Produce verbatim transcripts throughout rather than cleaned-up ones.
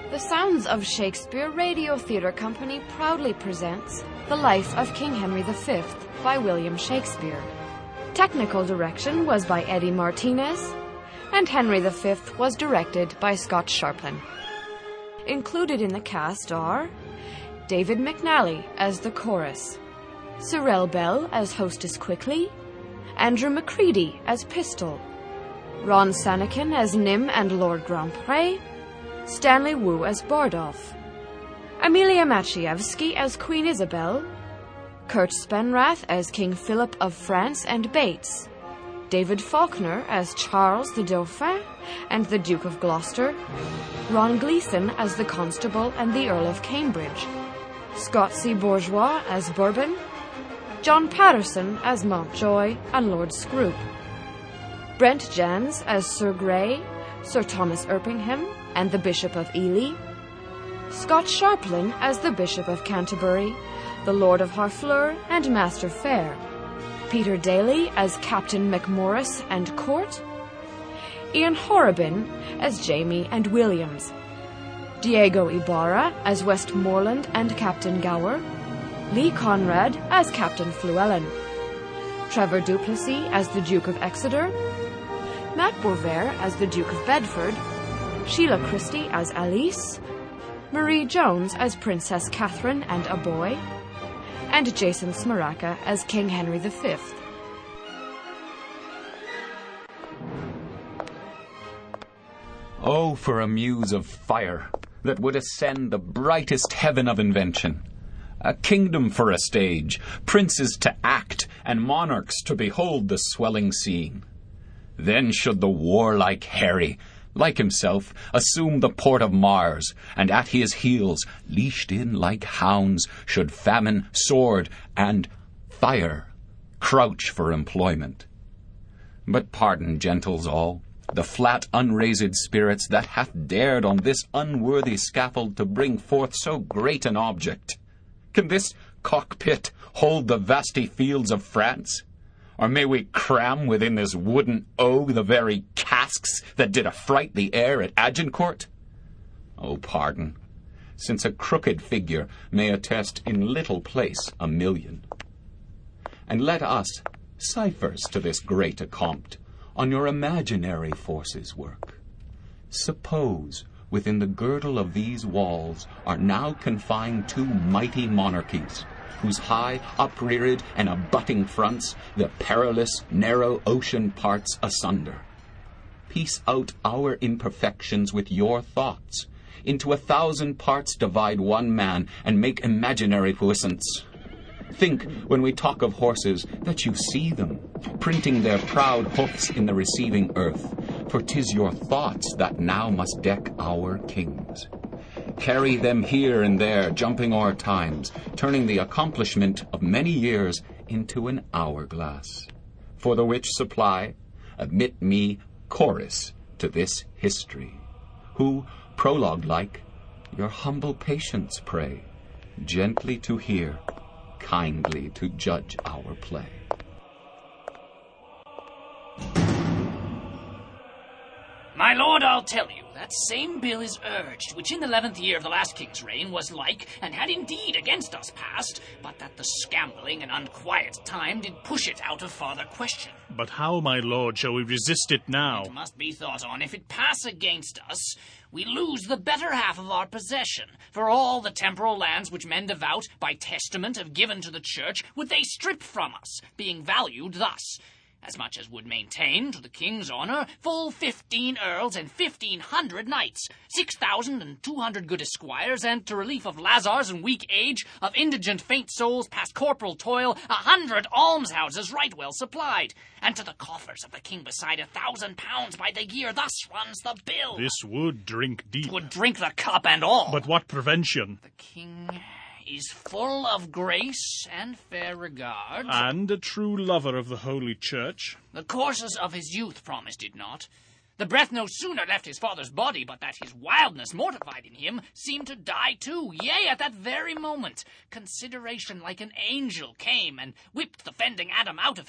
The Sounds of Shakespeare Radio Theatre Company proudly presents The Life of King Henry the Fifth by William Shakespeare. Technical direction was by Eddie Martinez, and Henry the Fifth was directed by Scott Sharplin. Included in the cast are David McNally as the chorus, Sorrel Bell as Hostess Quickly, Andrew Macready as Pistol, Ron Sanakin as Nym and Lord Grandpré, Stanley Wu as Bardolph, Amelia Maciejewski as Queen Isabel, Kurt Spenrath as King Philip of France and Bates, David Faulkner as Charles the Dauphin and the Duke of Gloucester, Ron Gleeson as the Constable and the Earl of Cambridge, Scott C. Bourgeois as Bourbon, John Patterson as Mountjoy and Lord Scroop, Brent Jans as Sir Grey, Sir Thomas Erpingham and the Bishop of Ely, Scott Sharplin as the Bishop of Canterbury, the Lord of Harfleur and Master Fair, Peter Daly as Captain McMorris and Court, Ian Horrobin as Jamie and Williams, Diego Ibarra as Westmoreland and Captain Gower, Lee Conrad as Captain Fluellen, Trevor Duplessis as the Duke of Exeter, Matt Boisvert as the Duke of Bedford, Sheila Christie as Alice, Marie Jones as Princess Catherine and a boy, and Jason Smaraka as King Henry the Fifth. Oh, for a muse of fire that would ascend the brightest heaven of invention, a kingdom for a stage, princes to act, and monarchs to behold the swelling scene. Then should the warlike Harry, like himself, assume the port of Mars, and at his heels, leashed in like hounds, should famine, sword, and fire crouch for employment. But pardon, gentles all, the flat unraised spirits that hath dared on this unworthy scaffold to bring forth so great an object. Can this cockpit hold the vasty fields of France? Or may we cram within this wooden O the very casks that did affright the air at Agincourt? Oh, pardon, since a crooked figure may attest in little place a million. And let us, ciphers to this great accompt, on your imaginary forces work. Suppose within the girdle of these walls are now confined two mighty monarchies, whose high, upreared, and abutting fronts the perilous, narrow ocean parts asunder. Piece out our imperfections with your thoughts. Into a thousand parts divide one man, and make imaginary puissance. Think, when we talk of horses, that you see them, printing their proud hoofs in the receiving earth, for 'tis your thoughts that now must deck our kings. Carry them here and there, jumping o'er times, turning the accomplishment of many years into an hourglass. For the which supply, admit me chorus to this history, who, prologue-like, your humble patience pray, gently to hear, kindly to judge our play. My lord, I'll tell you, that same bill is urged, which in the eleventh year of the last king's reign was like, and had indeed against us passed, but that the scambling and unquiet time did push it out of farther question. But how, my lord, shall we resist it now? It must be thought on. If it pass against us, we lose the better half of our possession. For all the temporal lands which men devout by testament have given to the church, would they strip from us, being valued thus, as much as would maintain, to the king's honour, full fifteen earls and fifteen hundred knights, six thousand and two hundred good esquires, and to relief of lazars and weak age, of indigent faint souls past corporal toil, a hundred almshouses right well supplied, and to the coffers of the king beside a thousand pounds by the year. Thus runs the bill. This would drink deep. Would drink the cup and all. But what prevention? The king is full of grace and fair regard, and a true lover of the Holy Church. The courses of his youth promised it not. The breath no sooner left his father's body, but that his wildness mortified in him seemed to die too. Yea, at that very moment, consideration like an angel came and whipped the fending Adam out of him.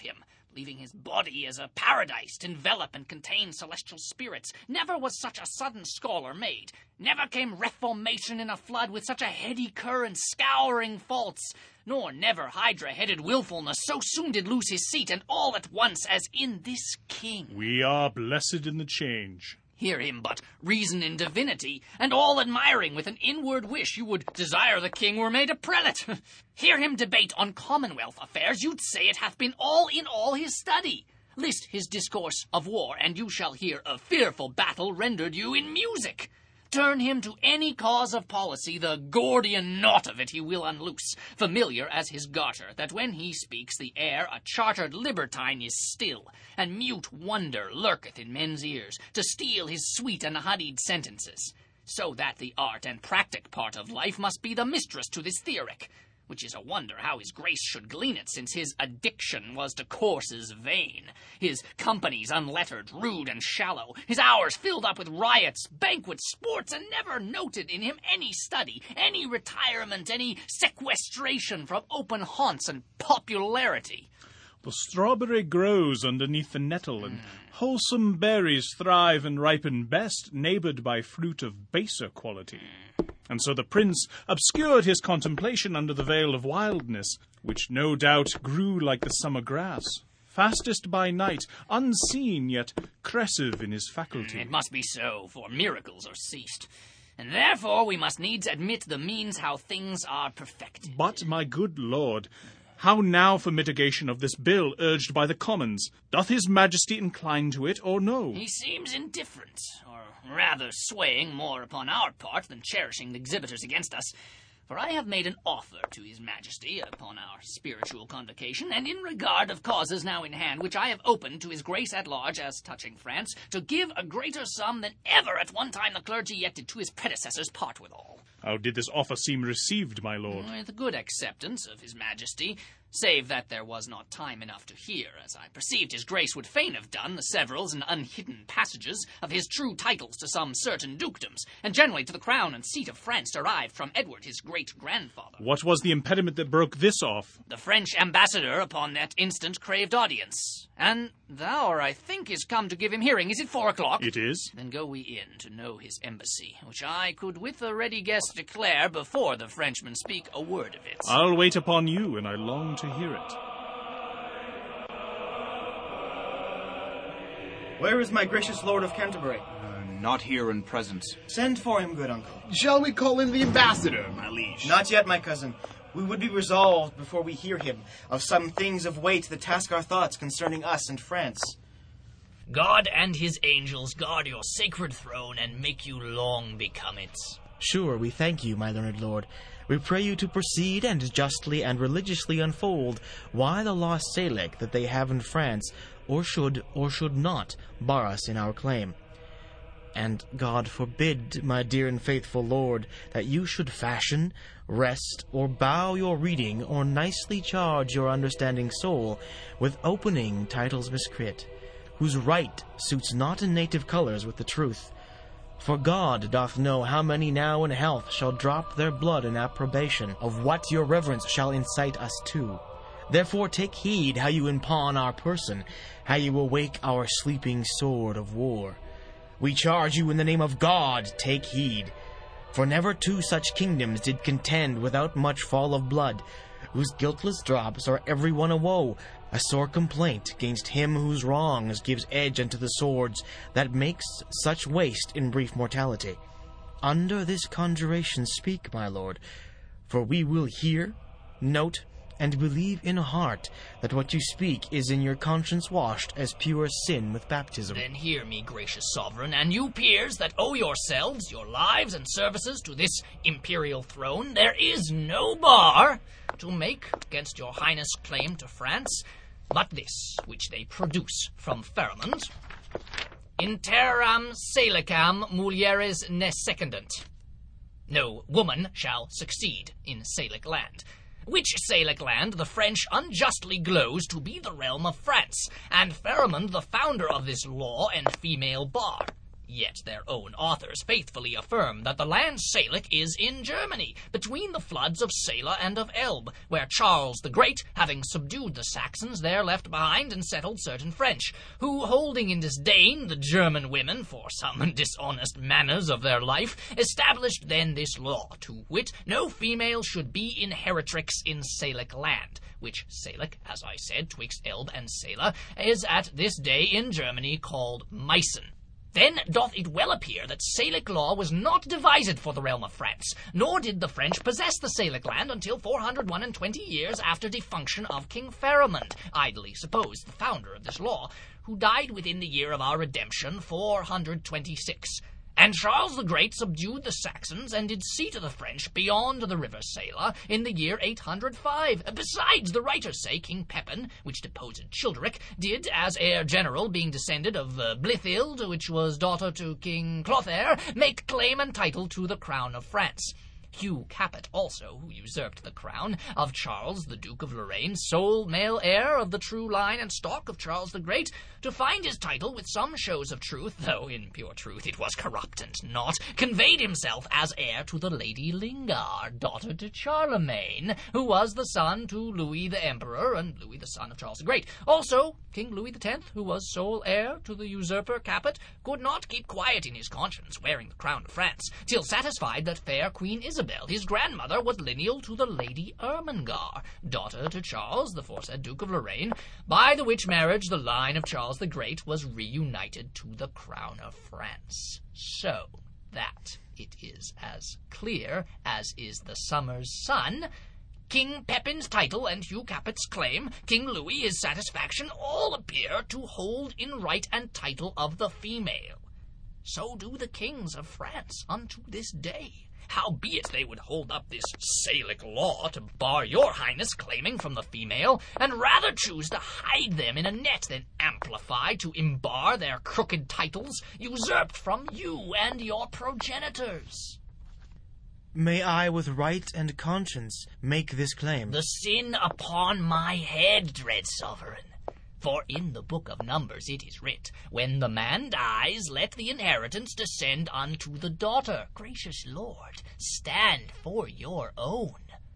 leaving his body as a paradise to envelop and contain celestial spirits. Never was such a sudden scholar made. Never came reformation in a flood with such a heady current scouring faults. Nor never hydra-headed willfulness so soon did lose his seat, and all at once as in this king. We are blessed in the change. Hear him but reason in divinity, and all admiring with an inward wish you would desire the king were made a prelate. Hear him debate on commonwealth affairs, you'd say it hath been all in all his study. List his discourse of war, and you shall hear a fearful battle rendered you in music. Turn him to any cause of policy, the Gordian knot of it he will unloose, familiar as his garter, that when he speaks the air a chartered libertine is still, and mute wonder lurketh in men's ears, to steal his sweet and honeyed sentences. So that the art and practic part of life must be the mistress to this theoric, which is a wonder how his grace should glean it, since his addiction was to courses vain, his companies unlettered, rude, and shallow, his hours filled up with riots, banquets, sports, and never noted in him any study, any retirement, any sequestration from open haunts and popularity. The strawberry grows underneath the nettle, and wholesome berries thrive and ripen best, neighboured by fruit of baser quality. And so the prince obscured his contemplation under the veil of wildness, which no doubt grew like the summer grass, fastest by night, unseen yet crescive in his faculty. It must be so, for miracles are ceased. And therefore we must needs admit the means how things are perfected. But, my good lord, how now for mitigation of this bill urged by the commons? Doth his majesty incline to it, or no? He seems indifferent, or rather swaying more upon our part than cherishing the exhibitors against us. For I have made an offer to his majesty upon our spiritual convocation, and in regard of causes now in hand, which I have opened to his grace at large as touching France, to give a greater sum than ever at one time the clergy yet did to his predecessors part withal. How did this offer seem received, my lord? With good acceptance of his majesty, save that there was not time enough to hear, as I perceived his grace would fain have done, the severals and unhidden passages of his true titles to some certain dukedoms, and generally to the crown and seat of France derived from Edward his great-grandfather. What was the impediment that broke this off? The French ambassador upon that instant craved audience, and thou, I think, is come to give him hearing. Is it four o'clock? It is. Then go we in to know his embassy, which I could with a ready guess declare before the Frenchmen speak a word of it. I'll wait upon you, and I long to hear it. Where is my gracious lord of Canterbury? Uh, not here in presence. Send for him, good uncle. Shall we call in the ambassador, my liege? Not yet, my cousin. We would be resolved, before we hear him, of some things of weight that task our thoughts concerning us and France. God and his angels guard your sacred throne and make you long become it. Sure, we thank you, my learned lord. We pray you to proceed and justly and religiously unfold why the lost Salic that they have in France, or should or should not, bar us in our claim. And God forbid, my dear and faithful lord, that you should fashion, rest, or bow your reading, or nicely charge your understanding soul with opening titles miscreant, whose right suits not in native colours with the truth. For God doth know how many now in health shall drop their blood in approbation of what your reverence shall incite us to. Therefore take heed how you impawn our person, how you awake our sleeping sword of war. We charge you in the name of God, take heed. For never two such kingdoms did contend without much fall of blood, whose guiltless drops are every one a woe, a sore complaint gainst him whose wrongs gives edge unto the swords that makes such waste in brief mortality. Under this conjuration speak, my lord, for we will hear, note, and believe in heart that what you speak is in your conscience washed as pure sin with baptism. Then hear me, gracious sovereign, and you peers that owe yourselves, your lives and services to this imperial throne, there is no bar to make against your highness claim to France, but this which they produce from Pharamond. Interam salicam mulieres ne secundant. No woman shall succeed in Salic land, which Salic land the French unjustly glows to be the realm of France, and Pharamond the founder of this law and female bar. Yet their own authors faithfully affirm that the land Salic is in Germany, between the floods of Sela and of Elbe, where Charles the Great, having subdued the Saxons there left behind and settled certain French, who, holding in disdain the German women for some dishonest manners of their life, established then this law, to wit, no female should be inheritrix in Salic land, which Salic, as I said, twixt Elbe and Sela, is at this day in Germany called Meissen. Then doth it well appear that Salic law was not devised for the realm of France, nor did the French possess the Salic land until four hundred one and twenty years after defunction of King Pharamond, idly supposed the founder of this law, who died within the year of our redemption, four hundred twenty-six. And Charles the Great subdued the Saxons and did see to the French beyond the river Sela in the year eight hundred five. Besides, the writers say King Pepin, which deposed Childeric, did, as heir general, being descended of uh, Blithild, which was daughter to King Clothaire, make claim and title to the crown of France. Hugh Capet also, who usurped the crown of Charles, the Duke of Lorraine, sole male heir of the true line and stock of Charles the Great, to find his title with some shows of truth, though in pure truth it was corrupt and not, conveyed himself as heir to the Lady Lingar, daughter to Charlemagne, who was the son to Louis the Emperor, and Louis the son of Charles the Great. Also, King Louis the Tenth, who was sole heir to the usurper Capet, could not keep quiet in his conscience, wearing the crown of France, till satisfied that fair Queen Isabel, his grandmother, was lineal to the Lady Ermengar, daughter to Charles, the foresaid Duke of Lorraine, by the which marriage the line of Charles the Great was reunited to the crown of France. So that it is as clear as is the summer's sun, King Pepin's title and Hugh Capet's claim, King Louis his satisfaction, all appear to hold in right and title of the female. So do the kings of France unto this day. Howbeit they would hold up this Salic law to bar your highness claiming from the female, and rather choose to hide them in a net than amplify to embar their crooked titles usurped from you and your progenitors. May I with right and conscience make this claim? The sin upon my head, dread sovereign. For in the book of Numbers it is writ, when the man dies, let the inheritance descend unto the daughter. Gracious Lord, stand for your own.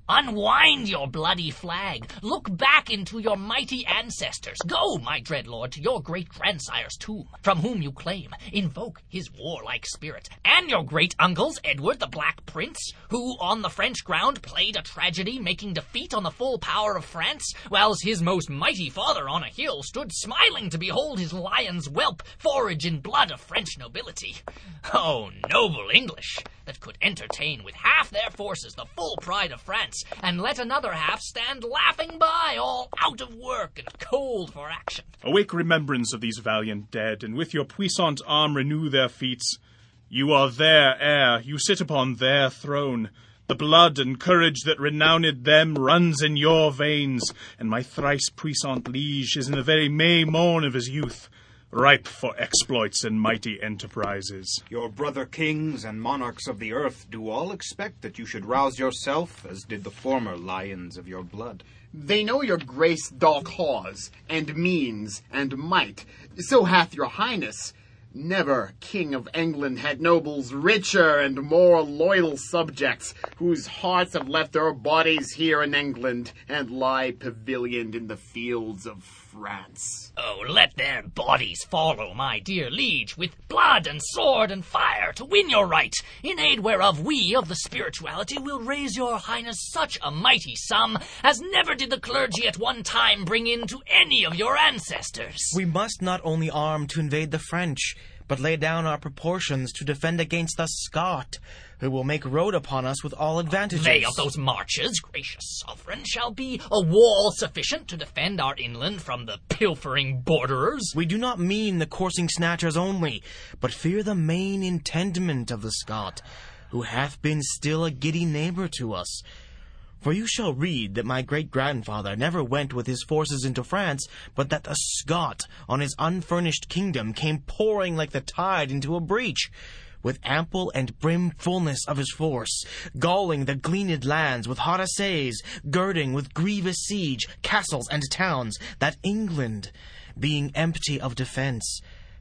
Unwind your bloody flag. Look back into your mighty ancestors. Go, my dread lord, to your great-grandsire's tomb, from whom you claim. Invoke his warlike spirit. And your great-uncle's, Edward the Black Prince, who on the French ground played a tragedy, making defeat on the full power of France, whilst his most mighty father on a hill stood smiling to behold his lion's whelp forage in blood of French nobility. Oh, noble English, that could entertain with half their forces the full pride of France, and let another half stand laughing by, all out of work and cold for action. Awake remembrance of these valiant dead, and with your puissant arm renew their feats. You are their heir, you sit upon their throne. The blood and courage that renowned them runs in your veins, and my thrice puissant liege is in the very May morn of his youth, ripe for exploits and mighty enterprises. Your brother kings and monarchs of the earth do all expect that you should rouse yourself, as did the former lions of your blood. They know your grace doth cause, and means, and might. So hath your highness. Never king of England had nobles richer and more loyal subjects, whose hearts have left their bodies here in England, and lie pavilioned in the fields of France. Oh, let their bodies follow, my dear liege, with blood and sword and fire, to win your right, in aid whereof we of the spirituality will raise your highness such a mighty sum as never did the clergy at one time bring in to any of your ancestors. We must not only arm to invade the French, but lay down our proportions to defend against the Scot, who will make road upon us with all advantages. They of those marches, gracious sovereign, shall be a wall sufficient to defend our inland from the pilfering borderers. We do not mean the coursing snatchers only, but fear the main intendment of the Scot, who hath been still a giddy neighbour to us. For you shall read that my great-grandfather never went with his forces into France, but that the Scot on his unfurnished kingdom came pouring like the tide into a breach, with ample and brim fullness of his force, galling the gleaned lands with hot assays, girding with grievous siege castles and towns, that England, being empty of defence,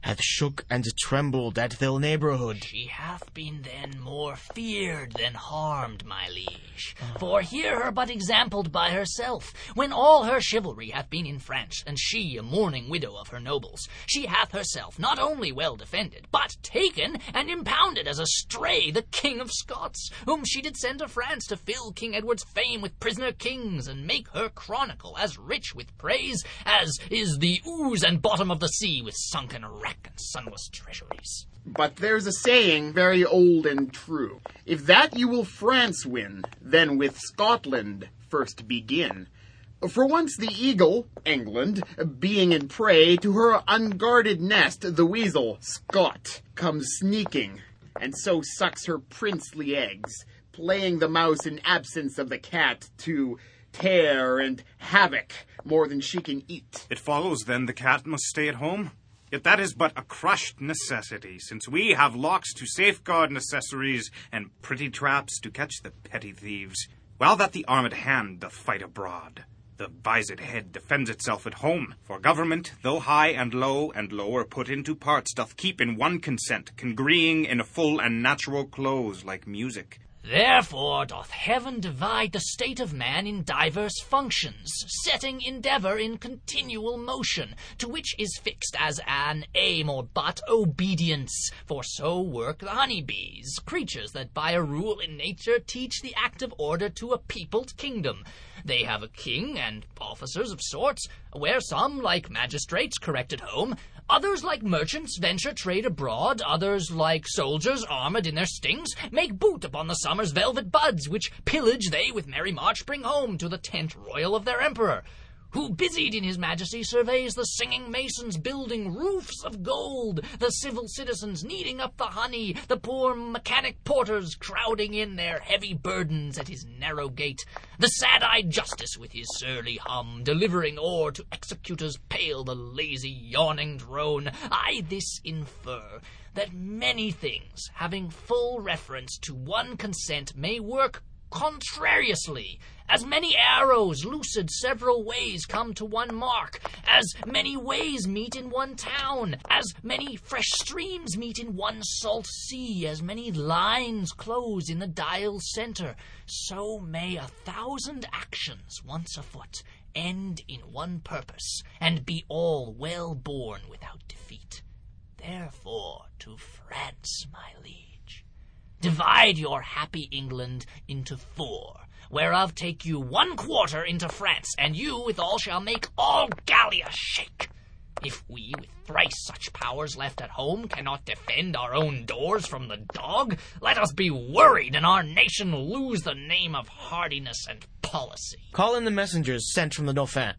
hath shook and trembled at their neighborhood. She hath been then more feared than harmed, my liege. For hear her but exampled by herself, when all her chivalry hath been in France, and she a mourning widow of her nobles, she hath herself not only well defended, but taken and impounded as a stray the King of Scots, whom she did send to France to fill King Edward's fame with prisoner kings, and make her chronicle as rich with praise as is the ooze and bottom of the sea with sunken wreck and sunless treasuries. But there's a saying very old and true. If that you will France win, then with Scotland first begin. For once the eagle, England, being in prey to her unguarded nest, the weasel, Scot, comes sneaking, and so sucks her princely eggs, playing the mouse in absence of the cat to tear and havoc more than she can eat. It follows, then, the cat must stay at home? Yet that is but a crushed necessity, since we have locks to safeguard necessaries and pretty traps to catch the petty thieves, while that the armed hand doth fight abroad. The vised head defends itself at home, for government, though high and low and lower put into parts, doth keep in one consent, congreeing in a full and natural close like music. Therefore doth heaven divide the state of man in divers functions, setting endeavour in continual motion, to which is fixed as an aim or but obedience. For so work the honeybees, creatures that by a rule in nature teach the active order to a peopled kingdom. They have a king and officers of sorts, where some, like magistrates, correct at home, others, like merchants, venture trade abroad, others, like soldiers, armed in their stings, make boot upon the summer's velvet buds, which pillage they with merry march bring home to the tent royal of their emperor, who busied in his majesty surveys the singing masons building roofs of gold, the civil citizens kneading up the honey, the poor mechanic porters crowding in their heavy burdens at his narrow gate, the sad-eyed justice with his surly hum, delivering o'er to executors pale the lazy yawning drone. I this infer, that many things, having full reference to one consent, may work contrariously, as many arrows lucid several ways come to one mark, as many ways meet in one town, as many fresh streams meet in one salt sea, as many lines close in the dial's centre, so may a thousand actions once afoot end in one purpose, and be all well borne without defeat. Therefore to France, my liege, divide your happy England into four, whereof take you one quarter into France, and you withal shall make all Gallia shake. If we, with thrice such powers left at home, cannot defend our own doors from the dog, let us be worried, and our nation lose the name of hardiness and policy. Call in the messengers sent from the Dauphin.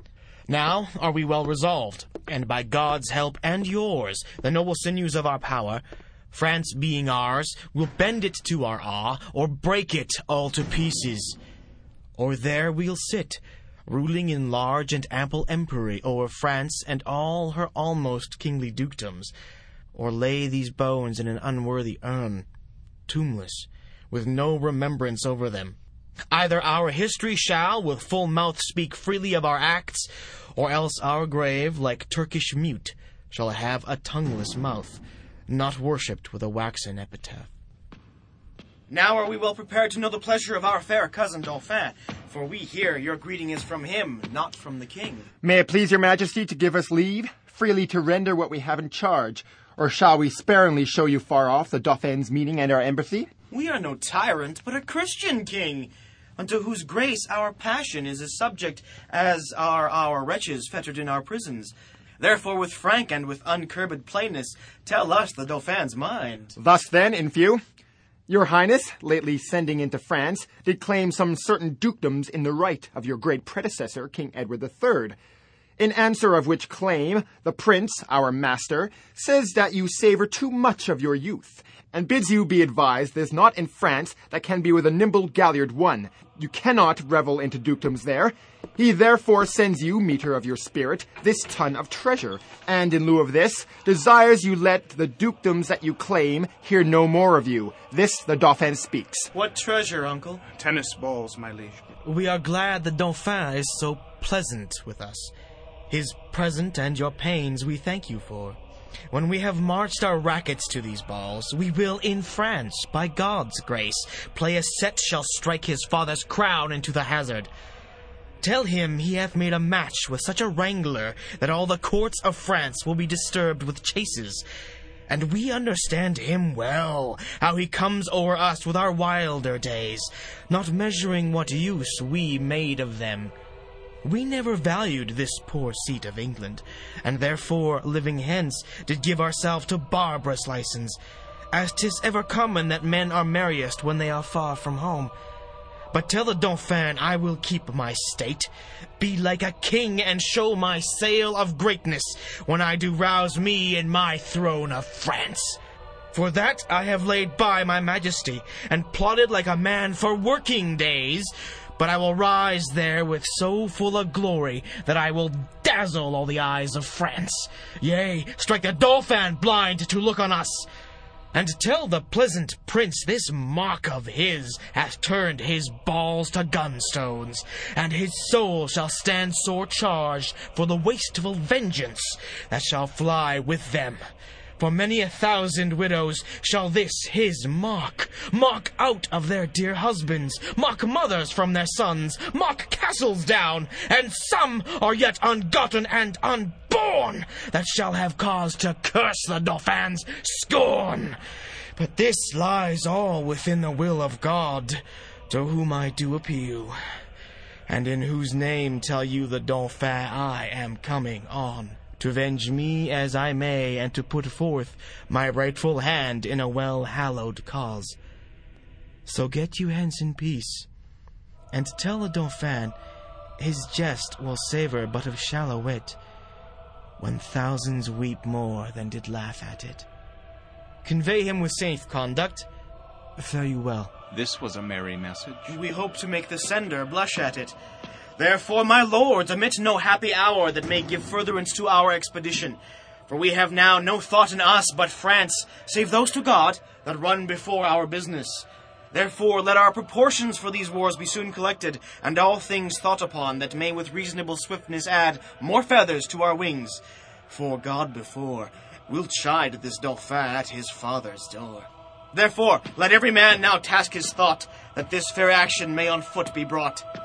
Now are we well resolved, and by God's help and yours, the noble sinews of our power, France being ours, we'll bend it to our awe, or break it all to pieces. Or there we'll sit, ruling in large and ample empery o'er France and all her almost kingly dukedoms, or lay these bones in an unworthy urn, tombless, with no remembrance over them. Either our history shall with full mouth speak freely of our acts, or else our grave, like Turkish mute, shall have a tongueless mouth, not worshipped with a waxen epitaph. Now are we well prepared to know the pleasure of our fair cousin Dauphin, for we hear your greeting is from him, not from the king. May it please your majesty to give us leave, freely to render what we have in charge, or shall we sparingly show you far off the Dauphin's meeting and our embassy? We are no tyrant, but a Christian king, unto whose grace our passion is as subject as are our wretches fettered in our prisons. Therefore, with frank and with uncurbed plainness, tell us the Dauphin's mind. Thus then, in few, your highness, lately sending into France, did claim some certain dukedoms in the right of your great predecessor, King Edward the Third. In answer of which claim, the prince, our master, says that you savour too much of your youth, and bids you be advised there's naught in France that can be with a nimble galliard won. You cannot revel into dukedoms there. He therefore sends you, meter of your spirit, this ton of treasure, and in lieu of this, desires you let the dukedoms that you claim hear no more of you. This the Dauphin speaks. What treasure, uncle? Tennis balls, my liege. We are glad the Dauphin is so pleasant with us. His present and your pains we thank you for. When we have marched our rackets to these balls, we will in France, by God's grace, play a set shall strike his father's crown into the hazard. Tell him he hath made a match with such a wrangler that all the courts of France will be disturbed with chases. And we understand him well, how he comes o'er us with our wilder days, not measuring what use we made of them. We never valued this poor seat of England, and therefore, living hence, did give ourselves to barbarous license, as 'tis ever common that men are merriest when they are far from home. But tell the Dauphin I will keep my state, be like a king, and show my sail of greatness when I do rouse me in my throne of France. For that I have laid by my majesty, and plotted like a man for working days. But I will rise there with so full of glory that I will dazzle all the eyes of France. Yea, strike the Dauphin blind to look on us. And tell the pleasant prince this mock of his hath turned his balls to gunstones, and his soul shall stand sore charged for the wasteful vengeance that shall fly with them. For many a thousand widows shall this his mock, mock out of their dear husbands, mock mothers from their sons, mock castles down, and some are yet ungotten and unborn, that shall have cause to curse the Dauphin's scorn. But this lies all within the will of God, to whom I do appeal, and in whose name tell you the Dauphin I am coming on, to avenge me as I may, and to put forth my rightful hand in a well-hallowed cause. So get you hence in peace, and tell the Dauphin his jest will savour but of shallow wit, when thousands weep more than did laugh at it. Convey him with safe conduct. Fare you well. This was a merry message. We hope to make the sender blush at it. Therefore, my lords, omit no happy hour that may give furtherance to our expedition. For we have now no thought in us but France, save those to God that run before our business. Therefore, let our proportions for these wars be soon collected, and all things thought upon that may with reasonable swiftness add more feathers to our wings. For God before, we'll chide this Dauphin at his father's door. Therefore, let every man now task his thought, that this fair action may on foot be brought.